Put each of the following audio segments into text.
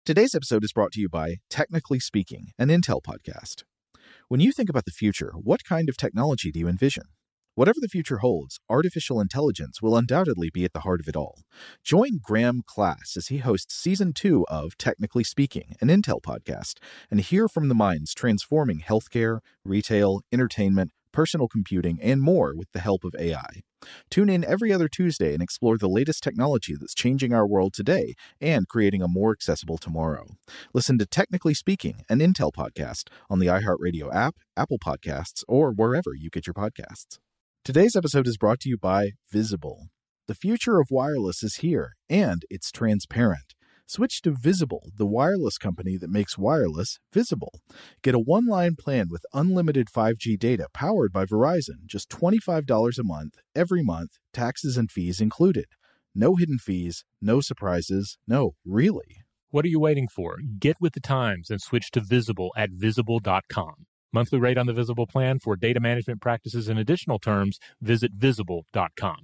Today's episode is brought to you by Technically Speaking, an Intel podcast. When you think about the future, what kind of technology do you envision? Whatever the future holds, artificial intelligence will undoubtedly be at the heart of it all. Join Graham Class as he hosts Season 2 of Technically Speaking, an Intel podcast, and hear from the minds transforming healthcare, retail, entertainment, personal computing, and more with the help of AI. Tune in every other Tuesday and explore the latest technology that's changing our world today and creating a more accessible tomorrow. Listen to Technically Speaking, an Intel podcast on the iHeartRadio app, Apple Podcasts, or wherever you get your podcasts. Today's episode is brought to you by Visible. The future of wireless is here, and it's transparent. Switch to Visible, the wireless company that makes wireless visible. Get a one-line plan with unlimited 5G data powered by Verizon, just $25 a month, every month, taxes and fees included. No hidden fees, no surprises, no, really. What are you waiting for? Get with the times and switch to Visible at Visible.com. Monthly rate on the Visible plan for data management practices and additional terms, visit Visible.com.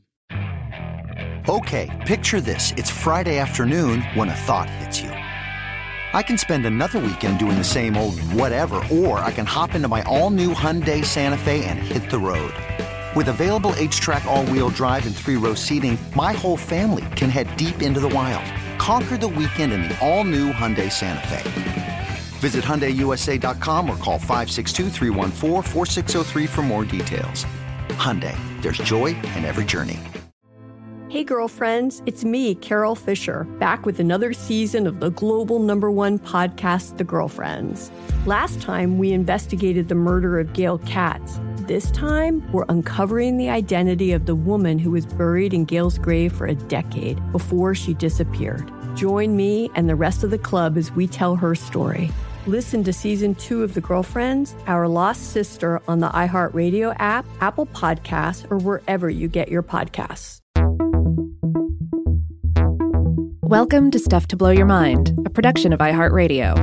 Okay, picture this. It's Friday afternoon when a thought hits you. I can spend another weekend doing the same old whatever, or I can hop into my all-new Hyundai Santa Fe and hit the road. With available H-Track all-wheel drive and 3-row seating, my whole family can head deep into the wild. Conquer the weekend in the all-new Hyundai Santa Fe. Visit HyundaiUSA.com or call 562-314-4603 for more details. Hyundai, there's joy in every journey. Hey girlfriends, it's me, Carol Fisher, back with another season of the global #1 podcast, The Girlfriends. Last time, we investigated the murder of Gail Katz. This time, we're uncovering the identity of the woman who was buried in Gail's grave for a decade before she disappeared. Join me and the rest of the club as we tell her story. Listen to Season 2 of The Girlfriends, Our Lost Sister on the iHeartRadio app, Apple Podcasts, or wherever you get your podcasts. Welcome to Stuff to Blow Your Mind, a production of iHeartRadio.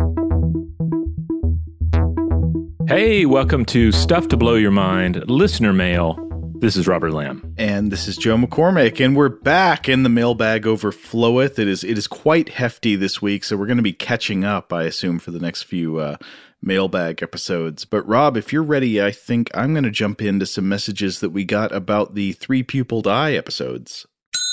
Hey, welcome to Stuff to Blow Your Mind, listener mail. This is Robert Lamb. And this is Joe McCormick, and we're back in the mailbag overfloweth. It is quite hefty this week, so we're going to be catching up, I assume, for the next few mailbag episodes. But Rob, if you're ready, I think I'm going to jump into some messages that we got about the Three-Pupiled Eye episodes.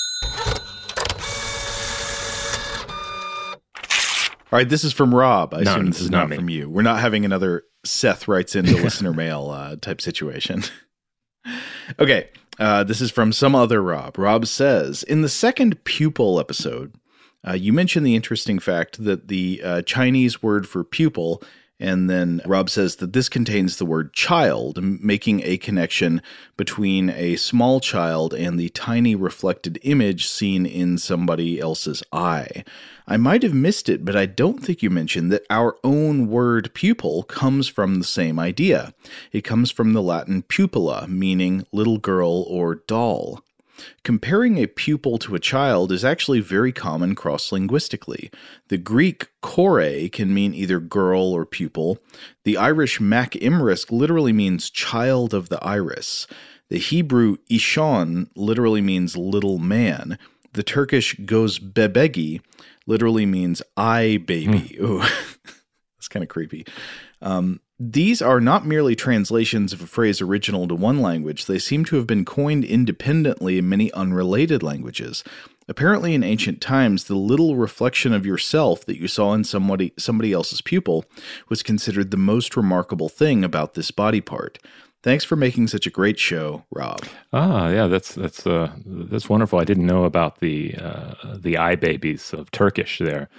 All right, this is from Rob. I assume this is not from you. We're not having another Seth writes into listener mail type situation. Okay, this is from some other Rob. Rob says, in the second pupil episode, you mentioned the interesting fact that the Chinese word for pupil, and then Rob says that this contains the word child, making a connection between a small child and the tiny reflected image seen in somebody else's eye. I might have missed it, but I don't think you mentioned that our own word pupil comes from the same idea. It comes from the Latin pupilla, meaning little girl or doll. Comparing a pupil to a child is actually very common cross-linguistically. The Greek kore can mean either girl or pupil. The Irish mac imrisk literally means child of the iris. The Hebrew ishon literally means little man. The Turkish gozbebegi literally means eye baby. Ooh, that's kind of creepy. These are not merely translations of a phrase original to one language. They seem to have been coined independently in many unrelated languages. Apparently, in ancient times, the little reflection of yourself that you saw in somebody else's pupil was considered the most remarkable thing about this body part. Thanks for making such a great show, Rob. Yeah, that's wonderful. I didn't know about the eye babies of Turkish there.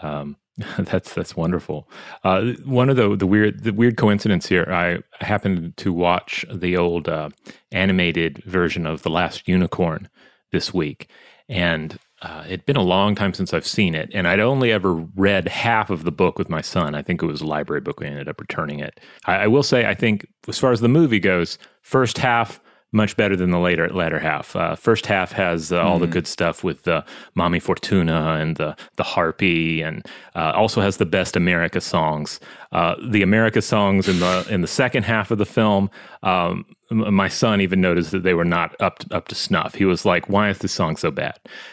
That's wonderful. One of the weird coincidence here. I happened to watch the old animated version of The Last Unicorn this week, and it'd been a long time since I've seen it, and I'd only ever read half of the book with my son. I think it was a library book. We ended up returning it. I will say, I think as far as the movie goes, first half much better than the latter half. First half has all the good stuff with Mommy Fortuna and the harpy, and also has the best America songs. The America songs in the second half of the film, my son even noticed that they were not up to snuff. He was like, "Why is this song so bad?"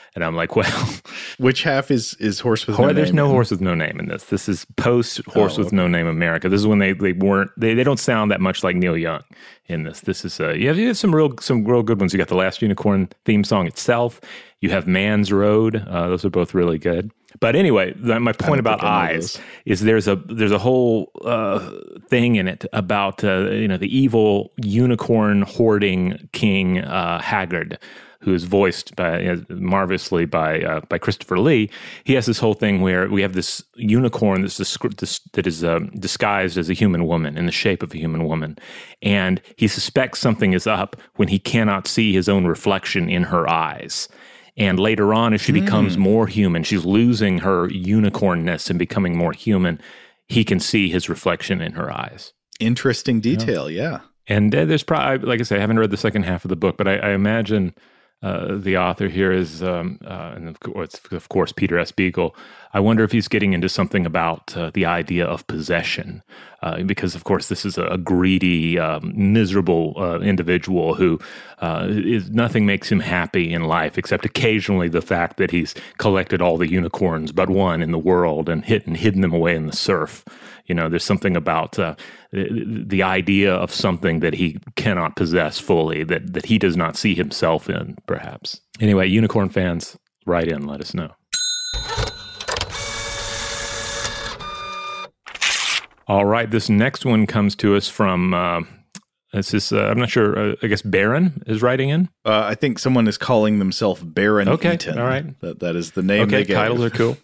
And I'm like, well, which half is horse with no name? There's no horse with no name in this. This is post horse with no name America. This is when they don't sound that much like Neil Young in this. This is you have some real good ones. You got the Last Unicorn theme song itself. You have Man's Road. Those are both really good. But anyway, my point about eyes is there's a whole thing in it about the evil unicorn hoarding king Haggard, who is voiced marvelously by Christopher Lee. He has this whole thing where we have this unicorn that is disguised as a human woman, in the shape of a human woman, and he suspects something is up when he cannot see his own reflection in her eyes. And later on, as she becomes more human, she's losing her unicornness and becoming more human, he can see his reflection in her eyes. Interesting detail, yeah. And there's probably, like I say, I haven't read the second half of the book, but I imagine the author here is, and of course, Peter S. Beagle. I wonder if he's getting into something about the idea of possession, because, of course, this is a greedy, miserable individual who nothing makes him happy in life except occasionally the fact that he's collected all the unicorns but one in the world and hidden them away in the surf. There's something about the idea of something that he cannot possess fully, that he does not see himself in, perhaps. Anyway, unicorn fans, write in, let us know. All right, this next one comes to us from, I'm not sure, I guess Baron is writing in? I think someone is calling themselves Baron Eaton. All right. That is the name they gave. Titles are cool.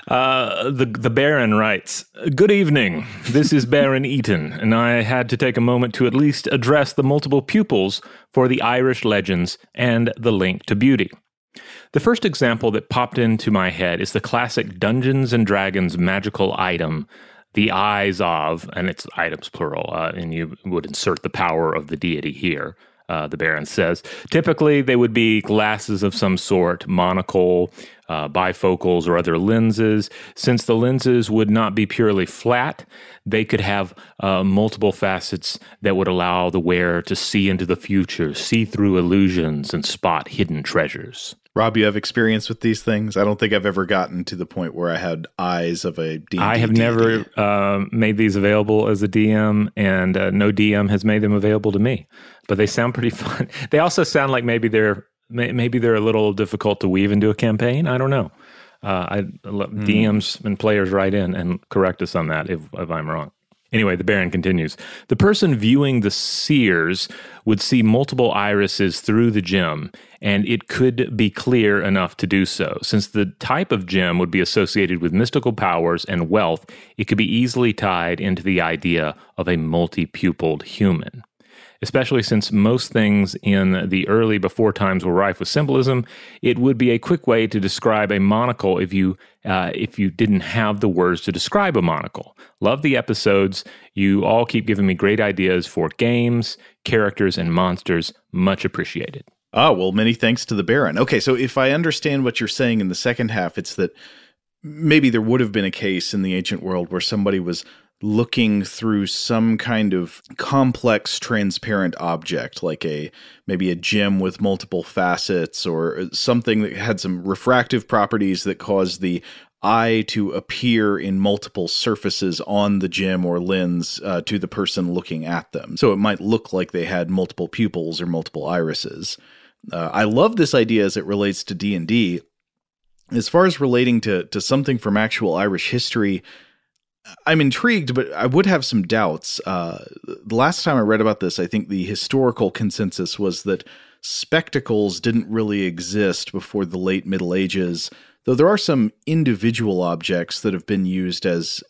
The Baron writes, "Good evening. This is Baron Eaton, and I had to take a moment to at least address the multiple pupils for the Irish legends and the link to beauty. The first example that popped into my head is the classic Dungeons & Dragons magical item, the eyes of," and it's items plural, and you would insert the power of the deity here, the Baron says. "Typically, they would be glasses of some sort, monocle, bifocals, or other lenses. Since the lenses would not be purely flat, they could have multiple facets that would allow the wearer to see into the future, see through illusions, and spot hidden treasures." Rob, you have experience with these things? I don't think I've ever gotten to the point where I had eyes of a D&D. I have never made these available as a DM, and no DM has made them available to me. But they sound pretty fun. They also sound like maybe they're a little difficult to weave into a campaign. I don't know. DMs and players write in and correct us on that if I'm wrong. Anyway, the Baron continues. "The person viewing the seers would see multiple irises through the gem, and it could be clear enough to do so. Since the type of gem would be associated with mystical powers and wealth, it could be easily tied into the idea of a multi-pupiled human. Especially since most things in the early before times were rife with symbolism, it would be a quick way to describe a monocle if you didn't have the words to describe a monocle. Love the episodes. You all keep giving me great ideas for games, characters, and monsters. Much appreciated." Oh, well, many thanks to the Baron. Okay, so if I understand what you're saying in the second half, it's that maybe there would have been a case in the ancient world where somebody was looking through some kind of complex transparent object, like maybe a gem with multiple facets or something that had some refractive properties that caused the eye to appear in multiple surfaces on the gem or lens to the person looking at them. So it might look like they had multiple pupils or multiple irises. I love this idea as it relates to D&D. As far as relating to something from actual Irish history, I'm intrigued, but I would have some doubts. The last time I read about this, I think the historical consensus was that spectacles didn't really exist before the late Middle Ages, though there are some individual objects that have been used as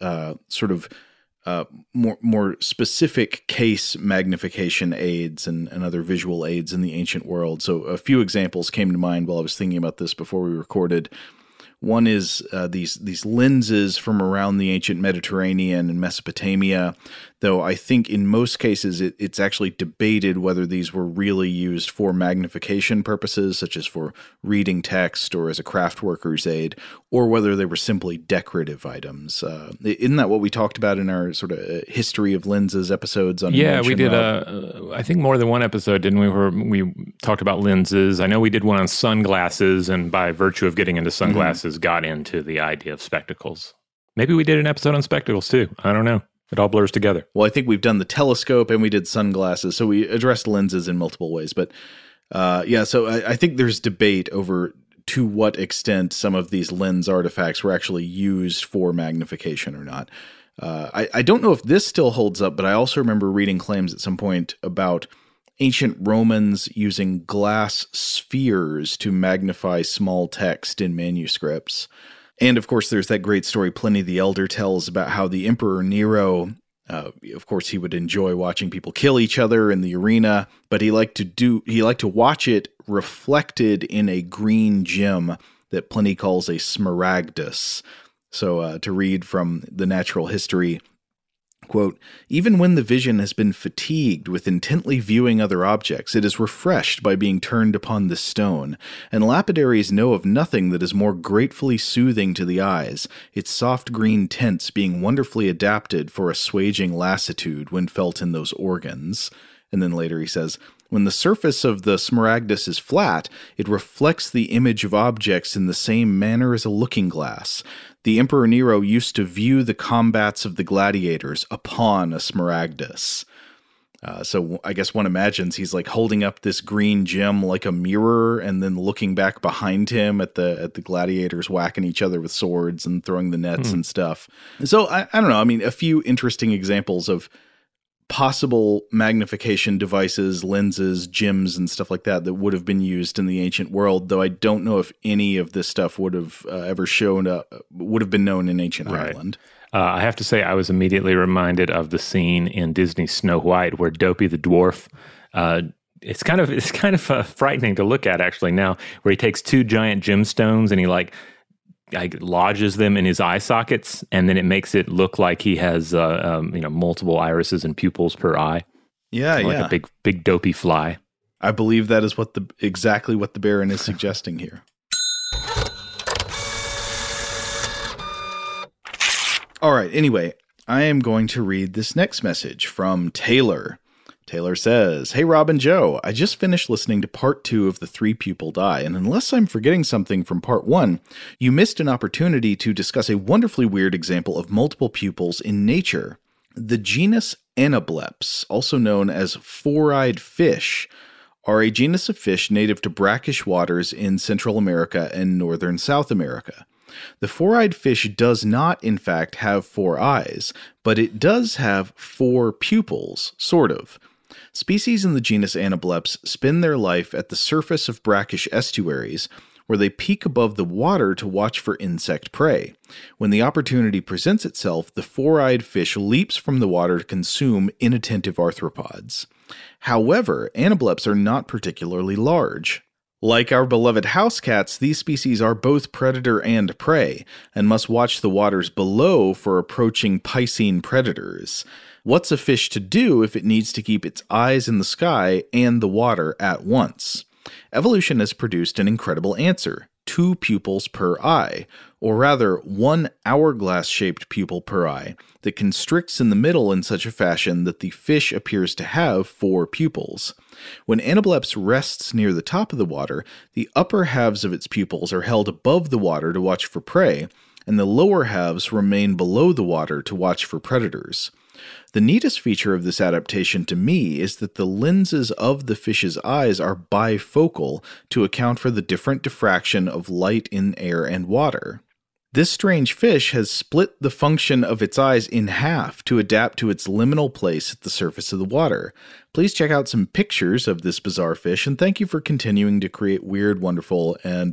more specific case magnification aids and other visual aids in the ancient world. So a few examples came to mind while I was thinking about this before we recorded. One is these lenses from around the ancient Mediterranean and Mesopotamia though I think in most cases it's actually debated whether these were really used for magnification purposes, such as for reading text or as a craft worker's aid, or whether they were simply decorative items. Isn't that what we talked about in our sort of history of lenses episodes on Yeah, we did, Rob? I think more than one episode, didn't we, where we talked about lenses. I know we did one on sunglasses, and by virtue of getting into sunglasses, got into the idea of spectacles. Maybe we did an episode on spectacles too. I don't know. It all blurs together. Well, I think we've done the telescope and we did sunglasses, so we addressed lenses in multiple ways. But so I think there's debate over to what extent some of these lens artifacts were actually used for magnification or not. I don't know if this still holds up, but I also remember reading claims at some point about ancient Romans using glass spheres to magnify small text in manuscripts. And, of course, there's that great story Pliny the Elder tells about how the Emperor Nero, of course, he would enjoy watching people kill each other in the arena, but he liked to watch it reflected in a green gem that Pliny calls a smaragdus. So to read from the Natural History, quote, "Even when the vision has been fatigued with intently viewing other objects, it is refreshed by being turned upon this stone, and lapidaries know of nothing that is more gratefully soothing to the eyes, its soft green tints being wonderfully adapted for assuaging lassitude when felt in those organs." And then later he says, "When the surface of the smaragdus is flat, it reflects the image of objects in the same manner as a looking glass. The Emperor Nero used to view the combats of the gladiators upon a smaragdus." So I guess one imagines he's like holding up this green gem like a mirror and then looking back behind him at the gladiators whacking each other with swords and throwing the nets and stuff. So I don't know. I mean, a few interesting examples of possible magnification devices, lenses, gems, and stuff like that would have been used in the ancient world, though I don't know if any of this stuff would have ever would have been known in ancient Ireland. I have to say, I was immediately reminded of the scene in Disney's Snow White where Dopey the dwarf, it's kind of frightening to look at actually now, where he takes two giant gemstones and he lodges them in his eye sockets, and then it makes it look like he has multiple irises and pupils per eye. Like a big dopey fly. I believe that is exactly what the Baron is suggesting here. All right, anyway, I am going to read this next message from Taylor. Taylor says, "Hey, Rob and Joe, I just finished listening to part 2 of The Three Pupiled Eye, and unless I'm forgetting something from part 1, you missed an opportunity to discuss a wonderfully weird example of multiple pupils in nature. The genus Anableps, also known as four-eyed fish, are a genus of fish native to brackish waters in Central America and northern South America. The four-eyed fish does not, in fact, have 4 eyes, but it does have 4 pupils, sort of. Species in the genus Anableps spend their life at the surface of brackish estuaries, where they peek above the water to watch for insect prey. When the opportunity presents itself, the four-eyed fish leaps from the water to consume inattentive arthropods. However, Anableps are not particularly large. Like our beloved house cats, these species are both predator and prey, and must watch the waters below for approaching piscine predators. What's a fish to do if it needs to keep its eyes in the sky and the water at once? Evolution has produced an incredible answer: 2 pupils per eye, or rather 1 hourglass-shaped pupil per eye, that constricts in the middle in such a fashion that the fish appears to have 4 pupils. When Anableps rests near the top of the water, the upper halves of its pupils are held above the water to watch for prey, and the lower halves remain below the water to watch for predators. The neatest feature of this adaptation to me is that the lenses of the fish's eyes are bifocal to account for the different diffraction of light in air and water. This strange fish has split the function of its eyes in half to adapt to its liminal place at the surface of the water. Please check out some pictures of this bizarre fish, and thank you for continuing to create weird, wonderful, and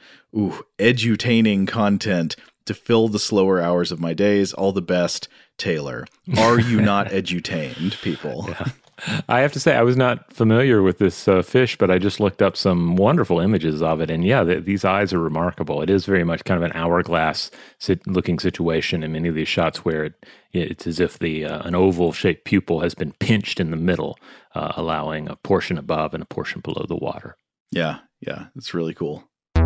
edutaining content to fill the slower hours of my days. All the best, Taylor. Are you not edutained, people? I have to say, I was not familiar with this fish, but I just looked up some wonderful images of it. And yeah, these eyes are remarkable. It is very much kind of an hourglass looking situation in many of these shots where it's as if an oval-shaped pupil has been pinched in the middle, allowing a portion above and a portion below the water. Yeah, it's really cool.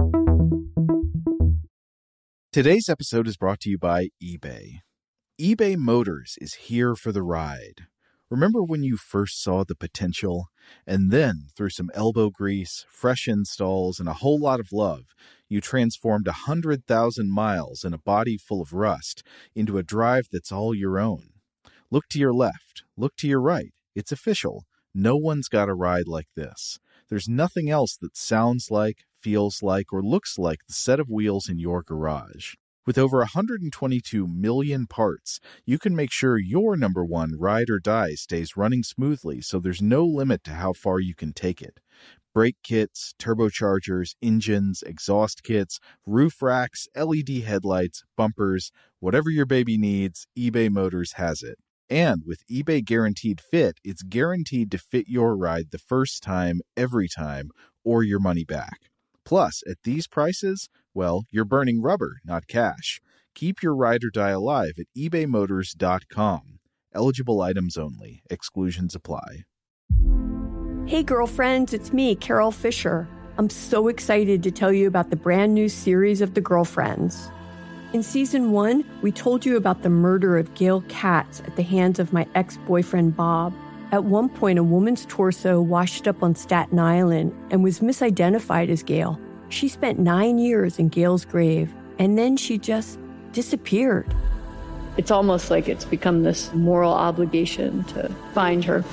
Today's episode is brought to you by eBay. eBay Motors is here for the ride. Remember when you first saw the potential? And then, through some elbow grease, fresh installs, and a whole lot of love, you transformed 100,000 miles and a body full of rust into a drive that's all your own. Look to your left. Look to your right. It's official. No one's got a ride like this. There's nothing else that sounds like, feels like, or looks like the set of wheels in your garage. With over 122 million parts, you can make sure your number one ride or die stays running smoothly, so there's no limit to how far you can take it. Brake kits, turbochargers, engines, exhaust kits, roof racks, LED headlights, bumpers, whatever your baby needs, eBay Motors has it. And with eBay Guaranteed Fit, it's guaranteed to fit your ride the first time, every time, or your money back. Plus, at these prices, well, you're burning rubber, not cash. Keep your ride or die alive at ebaymotors.com. Eligible items only. Exclusions apply. Hey, girlfriends, it's me, Carol Fisher. I'm so excited to tell you about the brand new series of The Girlfriends. In Season 1, we told you about the murder of Gail Katz at the hands of my ex-boyfriend, Bob. At one point, a woman's torso washed up on Staten Island and was misidentified as Gail. She spent 9 years in Gail's grave, and then she just disappeared. It's almost like it's become this moral obligation to find her.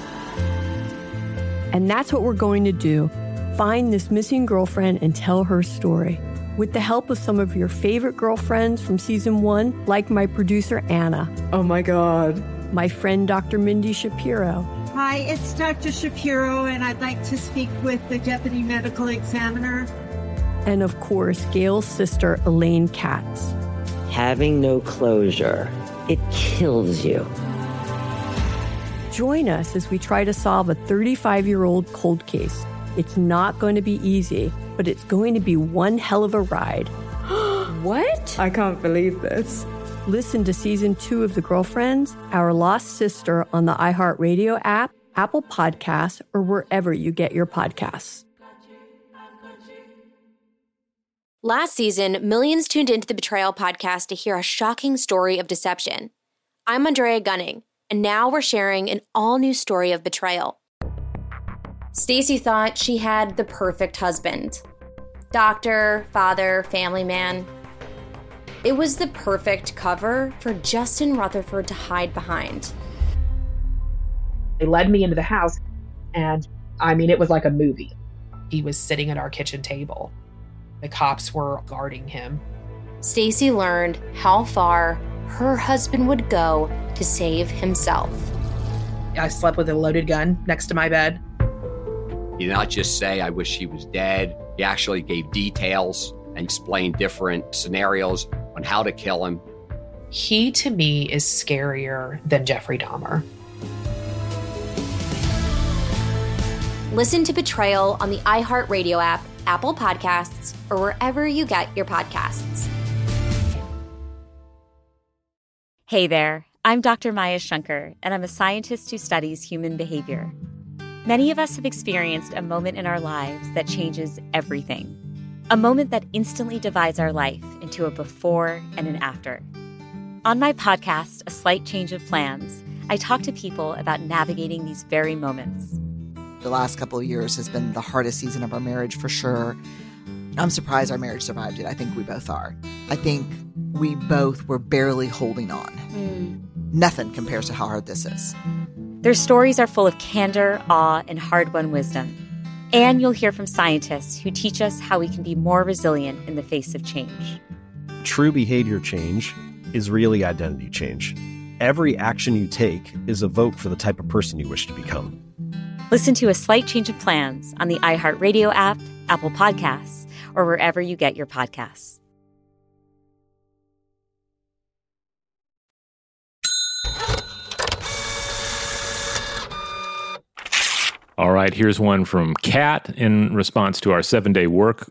And that's what we're going to do. Find this missing girlfriend and tell her story. With the help of some of your favorite girlfriends from Season 1, like my producer, Anna. Oh my God. My friend, Dr. Mindy Shapiro. Hi, it's Dr. Shapiro, and I'd like to speak with the Deputy Medical Examiner. And of course, Gail's sister, Elaine Katz. Having no closure, it kills you. Join us as we try to solve a 35-year-old cold case. It's not going to be easy, but it's going to be one hell of a ride. What? I can't believe this. Listen to Season 2 of The Girlfriends, Our Lost Sister on the iHeartRadio app, Apple Podcasts, or wherever you get your podcasts. Last season, millions tuned into the Betrayal podcast to hear a shocking story of deception. I'm Andrea Gunning, and now we're sharing an all-new story of betrayal. Stacy thought she had the perfect husband. Doctor, father, family man. It was the perfect cover for Justin Rutherford to hide behind. They led me into the house, and it was like a movie. He was sitting at our kitchen table. The cops were guarding him. Stacy learned how far her husband would go to save himself. I slept with a loaded gun next to my bed. He did not just say, I wish he was dead. He actually gave details and explained different scenarios on how to kill him. He, to me, is scarier than Jeffrey Dahmer. Listen to Betrayal on the iHeartRadio app, Apple Podcasts, or wherever you get your podcasts. Hey there, I'm Dr. Maya Shankar, and I'm a scientist who studies human behavior. Many of us have experienced a moment in our lives that changes everything. A moment that instantly divides our life into a before and an after. On my podcast, A Slight Change of Plans, I talk to people about navigating these very moments. The last couple of years has been the hardest season of our marriage for sure. I'm surprised our marriage survived it. I think we both are. I think we both were barely holding on. Nothing compares to how hard this is. Their stories are full of candor, awe, and hard-won wisdom. And you'll hear from scientists who teach us how we can be more resilient in the face of change. True behavior change is really identity change. Every action you take is a vote for the type of person you wish to become. Listen to A Slight Change of Plans on the iHeartRadio app, Apple Podcasts, or wherever you get your podcasts. All right, here's one from Kat in response to our 7-day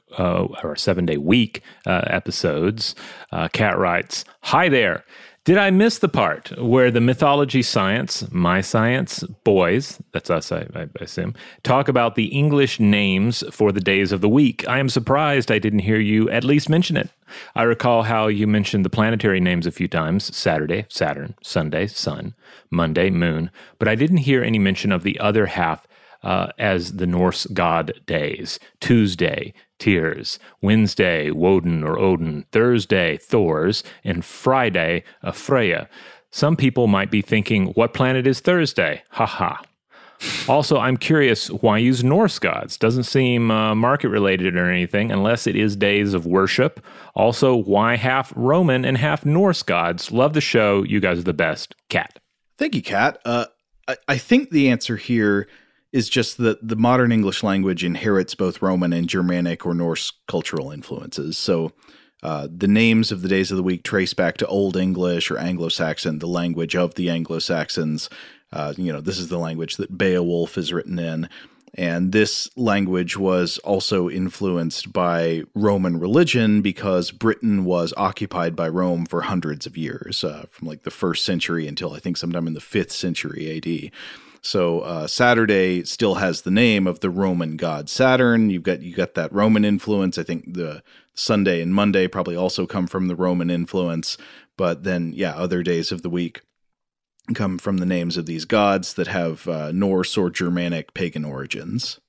week episodes. Kat writes, "Hi there. Did I miss the part where the mythology science, my science, boys, that's us, I assume, talk about the English names for the days of the week? I am surprised I didn't hear you at least mention it. I recall how you mentioned the planetary names a few times, Saturday, Saturn, Sunday, Sun, Monday, Moon, but I didn't hear any mention of the other half as the Norse god days, Tuesday, Tyrs, Wednesday, Woden or Odin, Thursday, Thor's, and Friday, Freya. Some people might be thinking, what planet is Thursday? Ha. Also, I'm curious, why use Norse gods? Doesn't seem market-related or anything, unless it is days of worship. Also, why half Roman and half Norse gods? Love the show. You guys are the best. Kat. Thank you, Kat. I think the answer here is just that the modern English language inherits both Roman and Germanic or Norse cultural influences. So the names of the days of the week trace back to Old English or Anglo-Saxon, the language of the Anglo-Saxons. This is the language that Beowulf is written in. And this language was also influenced by Roman religion because Britain was occupied by Rome for hundreds of years, from like the 1st century until I think sometime in the 5th century AD. So Saturday still has the name of the Roman god Saturn. You got that Roman influence. I think the Sunday and Monday probably also come from the Roman influence. But then, other days of the week come from the names of these gods that have Norse or Germanic pagan origins.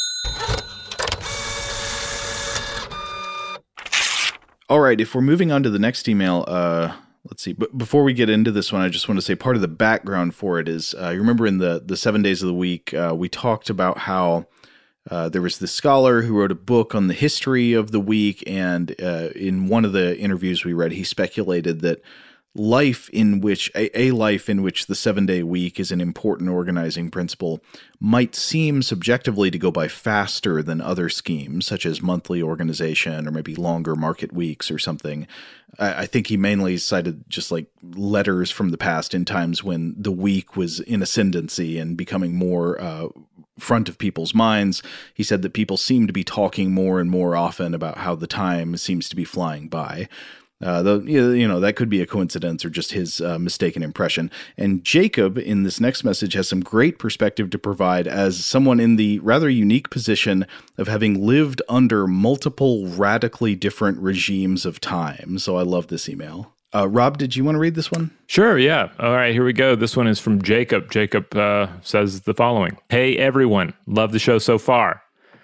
All right, if we're moving on to the next email, let's see. But before we get into this one, I just want to say part of the background for it is, you remember in the 7 days of the week, we talked about how there was this scholar who wrote a book on the history of the week, and in one of the interviews we read, he speculated that a life in which the 7-day week is an important organizing principle might seem subjectively to go by faster than other schemes, such as monthly organization or maybe longer market weeks or something. I think he mainly cited just like letters from the past in times when the week was in ascendancy and becoming more front of people's minds. He said that people seem to be talking more and more often about how the time seems to be flying by. Though, that could be a coincidence or just his mistaken impression. And Jacob, in this next message, has some great perspective to provide as someone in the rather unique position of having lived under multiple radically different regimes of time. So I love this email. Rob, did you want to read this one? Sure, yeah. All right, here we go. This one is from Jacob. Jacob says the following. Hey, everyone. Love the show so far.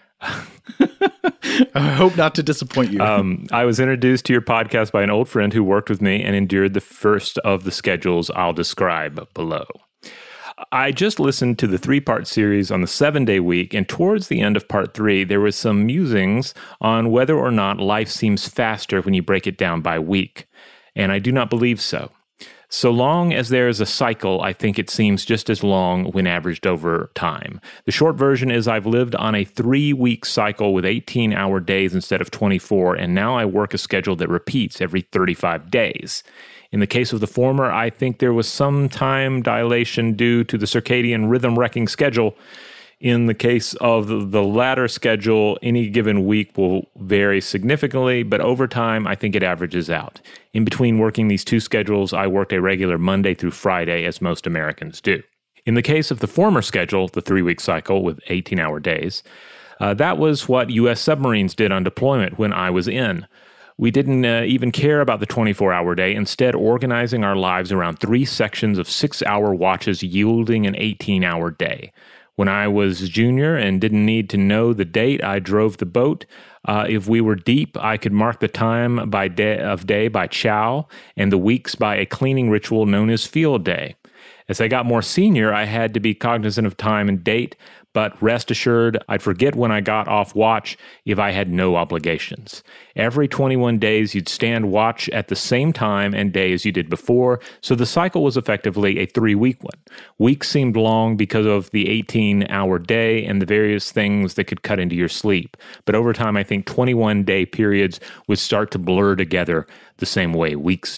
I hope not to disappoint you. I was introduced to your podcast by an old friend who worked with me and endured the first of the schedules I'll describe below. I just listened to the 3-part series on the 7-day week, and towards the end of part 3, there was some musings on whether or not life seems faster when you break it down by week. And I do not believe so. So long as there is a cycle, I think it seems just as long when averaged over time. The short version is I've lived on a 3-week cycle with 18-hour days instead of 24, and now I work a schedule that repeats every 35 days. In the case of the former, I think there was some time dilation due to the circadian rhythm-wrecking schedule. In the case of the latter schedule, any given week will vary significantly, but over time, I think it averages out. In between working these two schedules, I worked a regular Monday through Friday, as most Americans do. In the case of the former schedule, the 3-week cycle with 18-hour days, that was what U.S. submarines did on deployment when I was in. We didn't even care about the 24-hour day, instead organizing our lives around 3 sections of 6-hour watches yielding an 18-hour day. When I was junior and didn't need to know the date, I drove the boat. If we were deep, I could mark the time of day by chow and the weeks by a cleaning ritual known as field day. As I got more senior, I had to be cognizant of time and date, but rest assured, I'd forget when I got off watch if I had no obligations. Every 21 days, you'd stand watch at the same time and day as you did before, so the cycle was effectively a 3-week one. Weeks seemed long because of the 18-hour day and the various things that could cut into your sleep. But over time, I think 21-day periods would start to blur together the same way weeks do.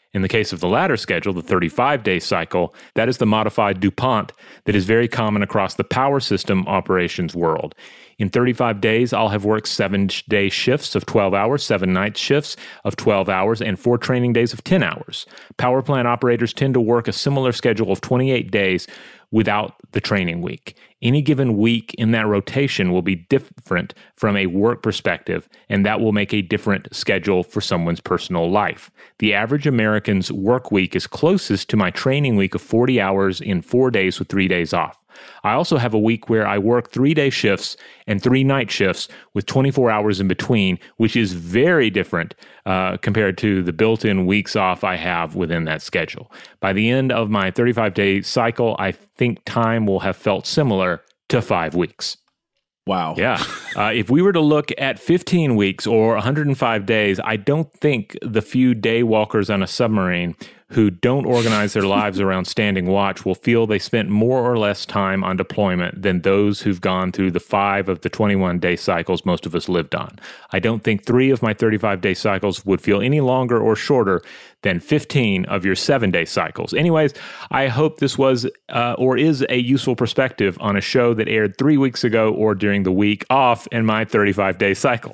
In the case of the latter schedule, the 35-day cycle, that is the modified DuPont that is very common across the power system operations world. In 35 days, I'll have worked 7-day shifts of 12 hours, 7 night shifts of 12 hours, and 4 training days of 10 hours. Power plant operators tend to work a similar schedule of 28 days without the training week. Any given week in that rotation will be different from a work perspective, and that will make a different schedule for someone's personal life. The average American's work week is closest to my training week of 40 hours in 4 days with 3 days off. I also have a week where I work 3-day shifts and 3 night shifts with 24 hours in between, which is very different compared to the built-in weeks off I have within that schedule. By the end of my 35-day cycle, I think time will have felt similar to 5 weeks. Wow. Yeah. If we were to look at 15 weeks or 105 days, I don't think the few day walkers on a submarine who don't organize their lives around standing watch will feel they spent more or less time on deployment than those who've gone through the 5 of the 21-day cycles most of us lived on. I don't think 3 of my 35-day cycles would feel any longer or shorter than 15 of your 7-day cycles. Anyways, I hope this was or is a useful perspective on a show that aired 3 weeks ago or during the week off in my 35-day cycle.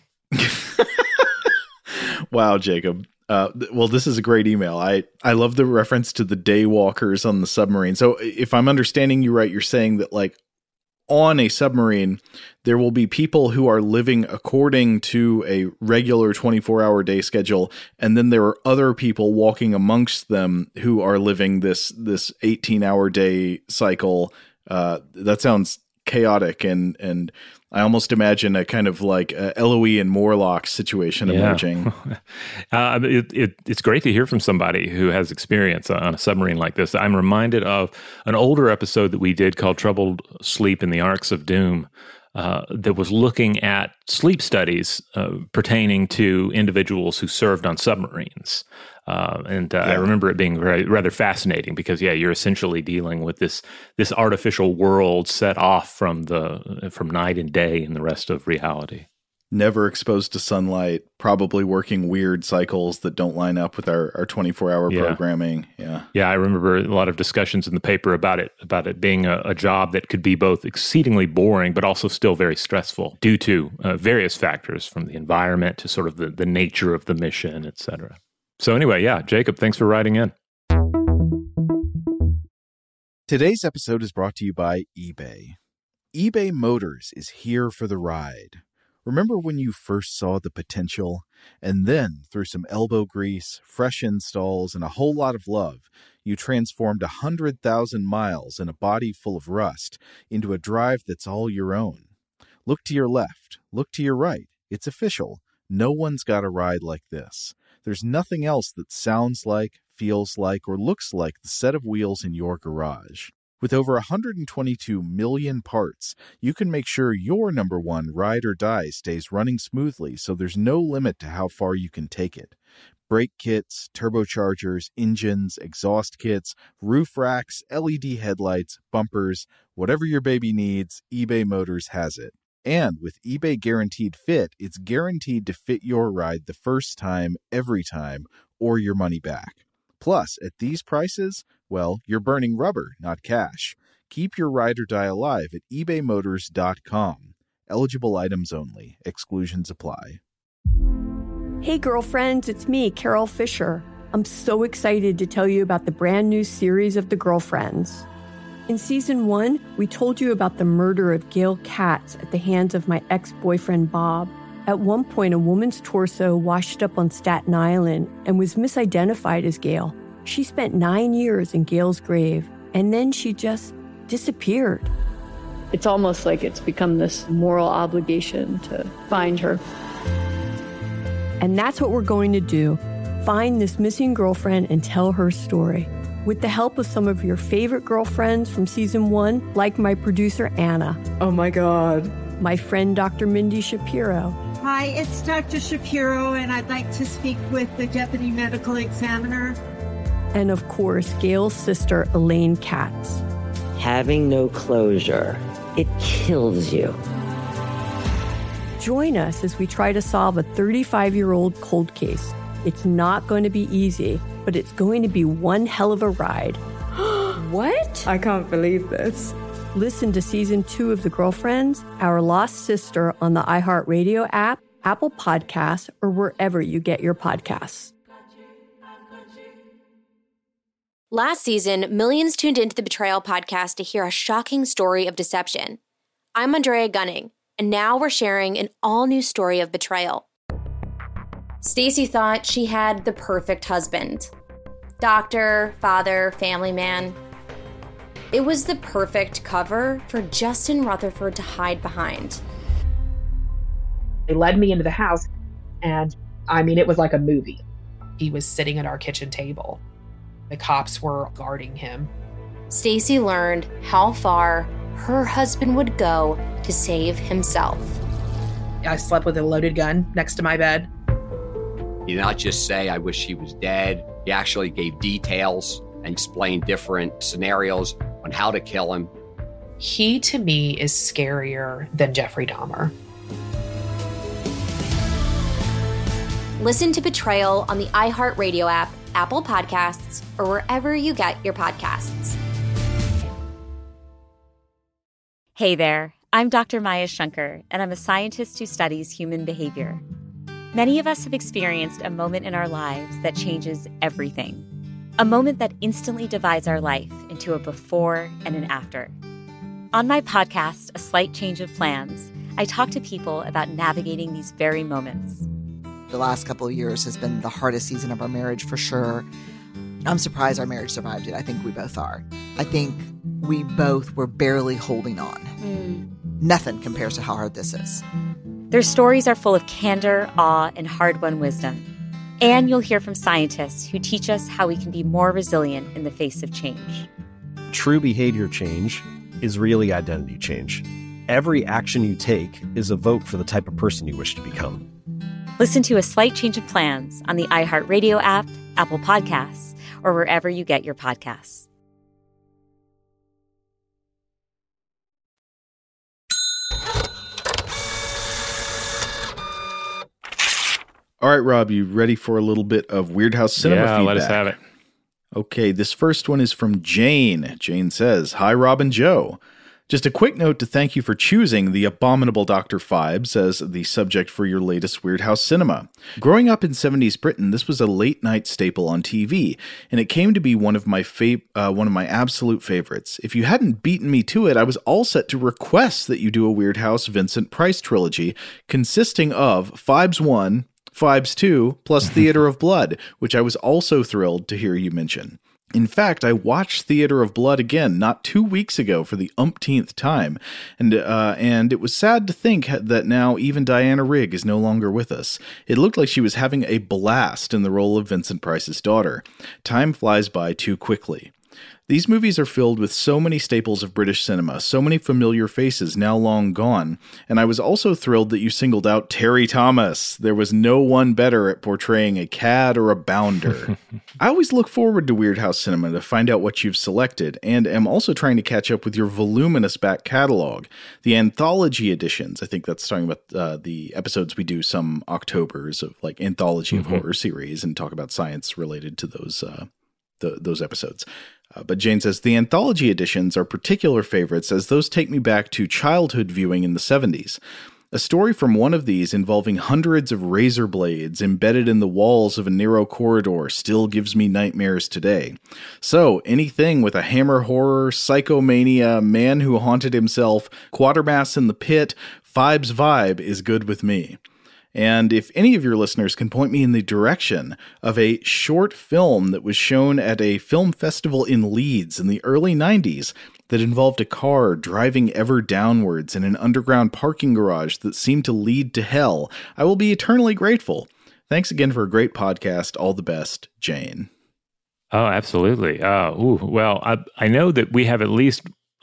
Wow, Jacob. Well, this is a great email. I love the reference to the day walkers on the submarine. So if I'm understanding you right, you're saying that like on a submarine, there will be people who are living according to a regular 24-hour day schedule. And then there are other people walking amongst them who are living this 18-hour day cycle. That sounds chaotic. And I almost imagine a kind of like Eloise and Morlock situation emerging. It's great to hear from somebody who has experience on a submarine like this. I'm reminded of an older episode that we did called Troubled Sleep in the Arcs of Doom that was looking at sleep studies pertaining to individuals who served on submarines. I remember it being rather fascinating because, you're essentially dealing with this artificial world set off from night and day and the rest of reality. Never exposed to sunlight, probably working weird cycles that don't line up with our 24-hour programming. Yeah, I remember a lot of discussions in the paper about it being a job that could be both exceedingly boring but also still very stressful due to various factors from the environment to sort of the nature of the mission, et cetera. So anyway, Jacob, thanks for writing in. Today's episode is brought to you by eBay. eBay Motors is here for the ride. Remember when you first saw the potential? And then, through some elbow grease, fresh installs, and a whole lot of love, you transformed 100,000 miles and a body full of rust into a drive that's all your own. Look to your left. Look to your right. It's official. No one's got a ride like this. There's nothing else that sounds like, feels like, or looks like the set of wheels in your garage. With over 122 million parts, you can make sure your number one ride or die stays running smoothly so there's no limit to how far you can take it. Brake kits, turbochargers, engines, exhaust kits, roof racks, LED headlights, bumpers, whatever your baby needs, eBay Motors has it. And with eBay Guaranteed Fit, it's guaranteed to fit your ride the first time, every time, or your money back. Plus, at these prices, well, you're burning rubber, not cash. Keep your ride or die alive at ebaymotors.com. Eligible items only. Exclusions apply. Hey, girlfriends, it's me, Carol Fisher. I'm so excited to tell you about the brand new series of The Girlfriends. In Season 1, we told you about the murder of Gail Katz at the hands of my ex-boyfriend, Bob. At one point, a woman's torso washed up on Staten Island and was misidentified as Gail. She spent 9 years in Gail's grave, and then she just disappeared. It's almost like it's become this moral obligation to find her. And that's what we're going to do. Find this missing girlfriend and tell her story. With the help of some of your favorite girlfriends from Season 1, like my producer, Anna. Oh my God. My friend, Dr. Mindy Shapiro. Hi, it's Dr. Shapiro, and I'd like to speak with the Deputy Medical Examiner. And of course, Gail's sister, Elaine Katz. Having no closure, it kills you. Join us as we try to solve a 35-year-old cold case. It's not going to be easy, but it's going to be one hell of a ride. What? I can't believe this. Listen to Season 2 of The Girlfriends, Our Lost Sister on the iHeartRadio app, Apple Podcasts, or wherever you get your podcasts. Last season, millions tuned into the Betrayal podcast to hear a shocking story of deception. I'm Andrea Gunning, and now we're sharing an all-new story of betrayal. Stacy thought she had the perfect husband. Doctor, father, family man. It was the perfect cover for Justin Rutherford to hide behind. They led me into the house, and it was like a movie. He was sitting at our kitchen table. The cops were guarding him. Stacy learned how far her husband would go to save himself. I slept with a loaded gun next to my bed. He did not just say, I wish he was dead. He actually gave details and explained different scenarios on how to kill him. He, to me, is scarier than Jeffrey Dahmer. Listen to Betrayal on the iHeartRadio app, Apple Podcasts, or wherever you get your podcasts. Hey there, I'm Dr. Maya Shankar, and I'm a scientist who studies human behavior. Many of us have experienced a moment in our lives that changes everything. A moment that instantly divides our life into a before and an after. On my podcast, A Slight Change of Plans, I talk to people about navigating these very moments. The last couple of years has been the hardest season of our marriage for sure. I'm surprised our marriage survived it. I think we both are. I think we both were barely holding on. Nothing compares to how hard this is. Their stories are full of candor, awe, and hard-won wisdom. And you'll hear from scientists who teach us how we can be more resilient in the face of change. True behavior change is really identity change. Every action you take is a vote for the type of person you wish to become. Listen to A Slight Change of Plans on the iHeartRadio app, Apple Podcasts, or wherever you get your podcasts. All right, Rob, you ready for a little bit of Weird House Cinema feedback? Yeah, let us have it. Okay, this first one is from Jane. Jane says, Hi, Rob and Joe. Just a quick note to thank you for choosing The Abominable Dr. Phibes as the subject for your latest Weird House Cinema. Growing up in 70s Britain, this was a late-night staple on TV, and it came to be one of my absolute favorites. If you hadn't beaten me to it, I was all set to request that you do a Weird House Vincent Price trilogy consisting of Phibes 1, Phibes 2, plus Theater of Blood, which I was also thrilled to hear you mention. In fact, I watched Theater of Blood again not 2 weeks ago for the umpteenth time, and it was sad to think that now even Diana Rigg is no longer with us. It looked like she was having a blast in the role of Vincent Price's daughter. Time flies by too quickly. These movies are filled with so many staples of British cinema, so many familiar faces now long gone, and I was also thrilled that you singled out Terry Thomas. There was no one better at portraying a cad or a bounder. I always look forward to Weird House Cinema to find out what you've selected, and am also trying to catch up with your voluminous back catalog. The anthology editions, I think that's talking about the episodes we do some Octobers of like anthology of horror series and talk about science related to those episodes. But Jane says, the anthology editions are particular favorites as those take me back to childhood viewing in the 70s. A story from one of these involving hundreds of razor blades embedded in the walls of a narrow corridor still gives me nightmares today. So, anything with a hammer horror, psychomania, man who haunted himself, Quatermass in the pit, Phibes vibe is good with me. And if any of your listeners can point me in the direction of a short film that was shown at a film festival in Leeds in the early 90s that involved a car driving ever downwards in an underground parking garage that seemed to lead to hell, I will be eternally grateful. Thanks again for a great podcast. All the best, Jane. Oh, absolutely. Well, I know that we have at least...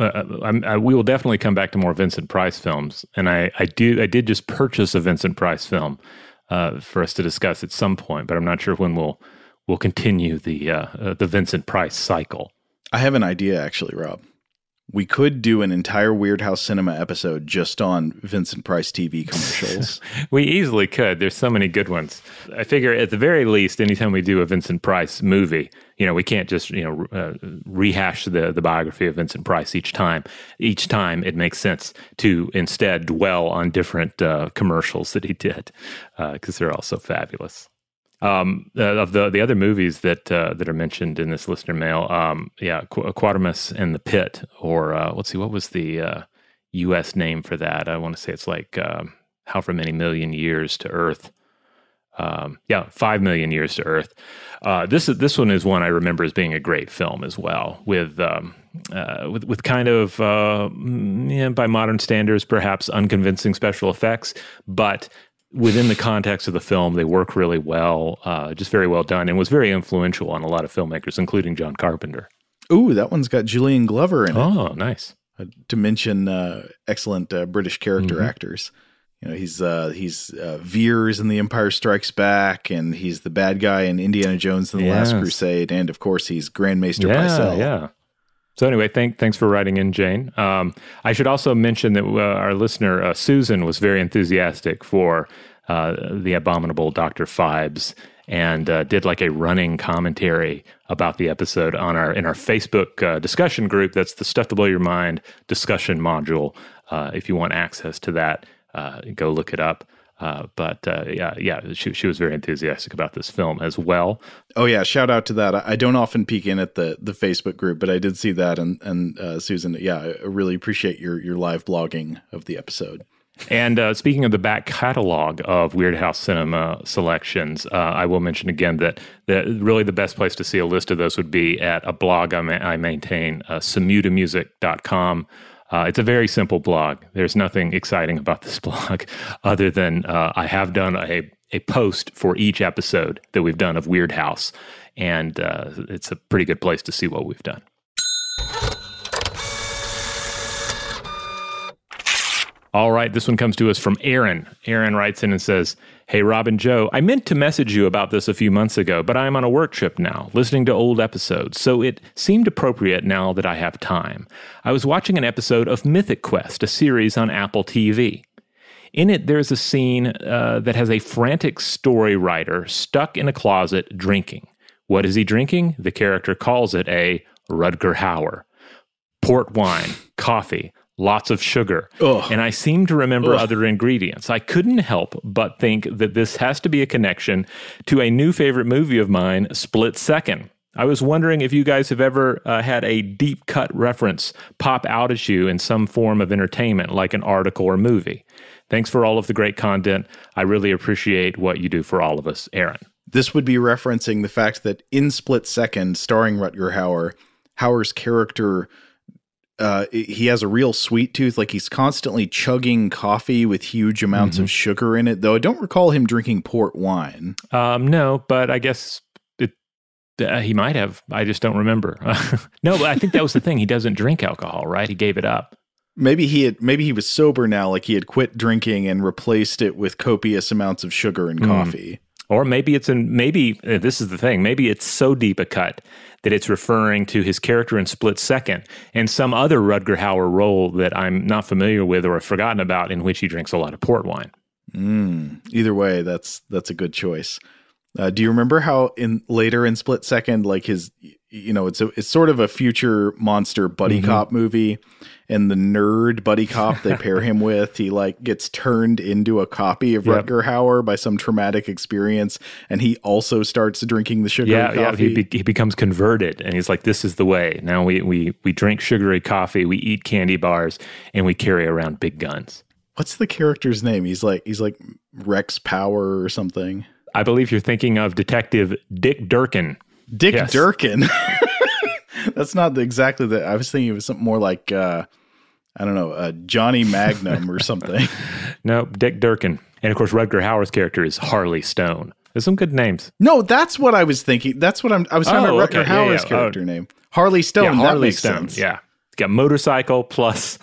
we will definitely come back to more Vincent Price films, and I did just purchase a Vincent Price film for us to discuss at some point, but I'm not sure when we'll continue the Vincent Price cycle. I have an idea, actually, Rob. We could do an entire Weird House Cinema episode just on Vincent Price TV commercials. We easily could. There's so many good ones. I figure at the very least, anytime we do a Vincent Price movie, we can't just, rehash the biography of Vincent Price each time. Each time it makes sense to instead dwell on different commercials that he did because they're all so fabulous. Of the other movies that are mentioned in this listener mail, Quatermass and the Pit, or let's see, what was the U.S. name for that? I want to say it's like however many million years to Earth. 5 million years to Earth. This one is one I remember as being a great film as well, with kind of by modern standards perhaps unconvincing special effects, but within the context of the film, they work really well, just very well done, and was very influential on a lot of filmmakers, including John Carpenter. Ooh, that one's got Julian Glover in it. Oh, nice. To mention excellent British character actors. He's Veers in The Empire Strikes Back, and he's the bad guy in Indiana Jones and the Last Crusade, and of course he's Grand Maester Pycelle. Yeah. So anyway, thanks for writing in, Jane. I should also mention that our listener, Susan, was very enthusiastic for The Abominable Dr. Phibes and did like a running commentary about the episode in our Facebook discussion group. That's the Stuff to Blow Your Mind discussion module. If you want access to that, go look it up. She was very enthusiastic about this film as well. Oh yeah, shout out to that. I don't often peek in at the Facebook group, but I did see that, and Susan, I really appreciate your live blogging of the episode. And speaking of the back catalog of Weird House Cinema selections, I will mention again that really the best place to see a list of those would be at a blog I maintain, samutamusic.com. It's a very simple blog. There's nothing exciting about this blog other than I have done a post for each episode that we've done of Weird House, and it's a pretty good place to see what we've done. All right, this one comes to us from Aaron. Aaron writes in and says, "Hey, Rob and Joe, I meant to message you about this a few months ago, but I'm on a work trip now, listening to old episodes, so it seemed appropriate now that I have time. I was watching an episode of Mythic Quest, a series on Apple TV. In it, there's a scene that has a frantic story writer stuck in a closet drinking. What is he drinking? The character calls it a Rutger Hauer. Port wine, coffee, lots of sugar. Ugh. And I seem to remember other ingredients. I couldn't help but think that this has to be a connection to a new favorite movie of mine, Split Second. I was wondering if you guys have ever had a deep cut reference pop out at you in some form of entertainment, like an article or movie. Thanks for all of the great content. I really appreciate what you do for all of us, Aaron." This would be referencing the fact that in Split Second, starring Rutger Hauer, Hauer's character, he has a real sweet tooth. Like he's constantly chugging coffee with huge amounts of sugar in it, though I don't recall him drinking port wine. No, but I guess he might have. I just don't remember. No, but I think that was the thing. He doesn't drink alcohol, right? He gave it up. Maybe he was sober now, like he had quit drinking and replaced it with copious amounts of sugar and coffee. Or maybe this is the thing, maybe it's so deep a cut that it's referring to his character in Split Second and some other Rutger Hauer role that I'm not familiar with or have forgotten about, in which he drinks a lot of port wine. Either way, that's a good choice. Do you remember how later in Split Second, like his, it's sort of a future monster buddy cop movie, and the nerd buddy cop they pair him with, he like gets turned into a copy of Rutger Hauer by some traumatic experience, and he also starts drinking the sugary coffee. Yeah, he becomes converted, and he's like, "This is the way. Now we drink sugary coffee, we eat candy bars, and we carry around big guns." What's the character's name? He's like Rex Power or something. I believe you're thinking of Detective Dick Durkin. Dick Durkin. That's not exactly the. I was thinking it was something more like, Johnny Magnum or something. No, Dick Durkin. And of course, Rutger Hauer's character is Harley Stone. There's some good names. No, that's what I was thinking. That's what I was talking about Rutger Hauer's character name. Harley Stone. Yeah, Harley that makes Stone. Sense. Yeah. It's got motorcycle plus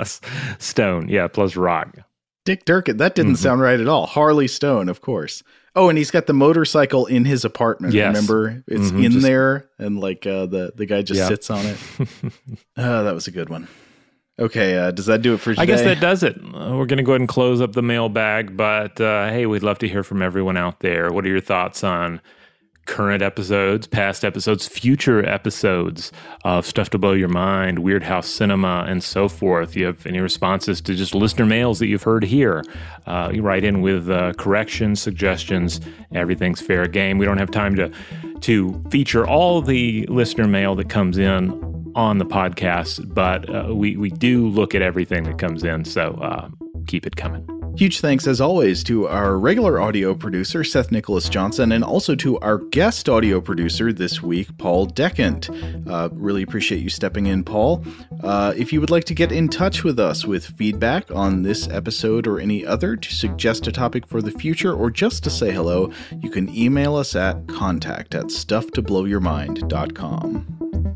Stone. Yeah, plus rock. Dick Durkin. That didn't sound right at all. Harley Stone, of course. Oh, and he's got the motorcycle in his apartment. Yes. Remember? It's in there, and like the guy just sits on it. Oh, that was a good one. Okay, does that do it for today? I guess that does it. We're going to go ahead and close up the mailbag, but hey, we'd love to hear from everyone out there. What are your thoughts on current episodes, past episodes, future episodes of Stuff to Blow Your Mind, Weird House Cinema, and so forth? You have any responses to just listener mails that you've heard here? You write in with corrections, suggestions. Everything's fair game. We don't have time to feature all the listener mail that comes in on the podcast, but we do look at everything that comes in, so keep it coming. Huge thanks, as always, to our regular audio producer, Seth Nicholas Johnson, and also to our guest audio producer this week, Paul Decant. Really appreciate you stepping in, Paul. If you would like to get in touch with us with feedback on this episode or any other, to suggest a topic for the future, or just to say hello, you can email us at contact@stufftoblowyourmind.com.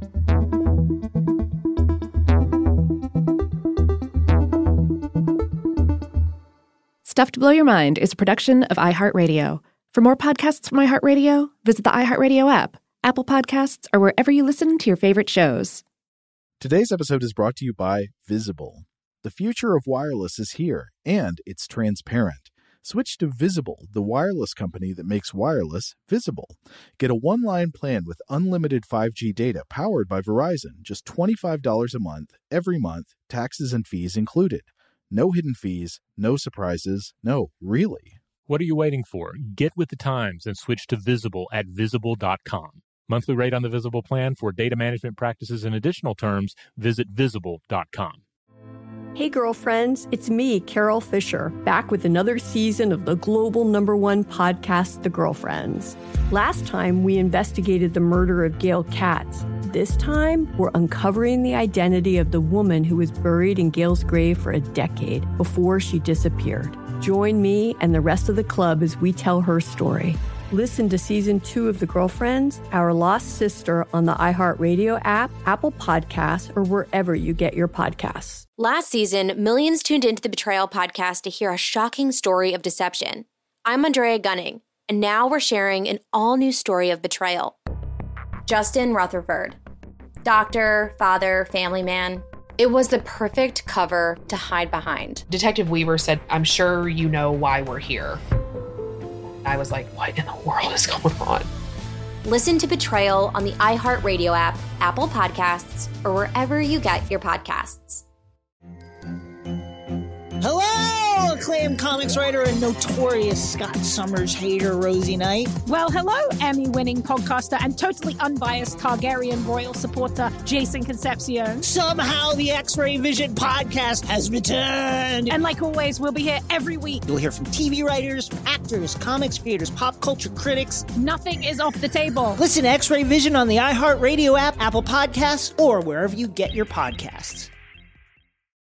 Stuff to Blow Your Mind is a production of iHeartRadio. For more podcasts from iHeartRadio, visit the iHeartRadio app, Apple Podcasts, or wherever you listen to your favorite shows. Today's episode is brought to you by Visible. The future of wireless is here, and it's transparent. Switch to Visible, the wireless company that makes wireless visible. Get a one-line plan with unlimited 5G data powered by Verizon, just $25 a month, every month, taxes and fees included. No hidden fees, no surprises, no, really. What are you waiting for? Get with the times and switch to Visible at Visible.com. Monthly rate on the Visible plan. For data management practices and additional terms, visit Visible.com. Hey girlfriends, it's me, Carol Fisher, back with another season of the global #1 podcast, The Girlfriends. Last time, we investigated the murder of Gail Katz. This time, we're uncovering the identity of the woman who was buried in Gail's grave for a decade before she disappeared. Join me and the rest of the club as we tell her story. Listen to Season 2 of The Girlfriends, Our Lost Sister, on the iHeartRadio app, Apple Podcasts, or wherever you get your podcasts. Last season, millions tuned into the Betrayal podcast to hear a shocking story of deception. I'm Andrea Gunning, and now we're sharing an all-new story of betrayal. Justin Rutherford. Doctor, father, family man. It was the perfect cover to hide behind. Detective Weaver said, "I'm sure you know why we're here." I was like, what in the world is going on? Listen to Betrayal on the iHeartRadio app, Apple Podcasts, or wherever you get your podcasts. Hello, acclaimed comics writer and notorious Scott Summers hater, Rosie Knight. Well, hello, Emmy-winning podcaster and totally unbiased Targaryen royal supporter, Jason Concepcion. Somehow the X-Ray Vision podcast has returned. And like always, we'll be here every week. You'll hear from TV writers, actors, comics creators, pop culture critics. Nothing is off the table. Listen to X-Ray Vision on the iHeartRadio app, Apple Podcasts, or wherever you get your podcasts.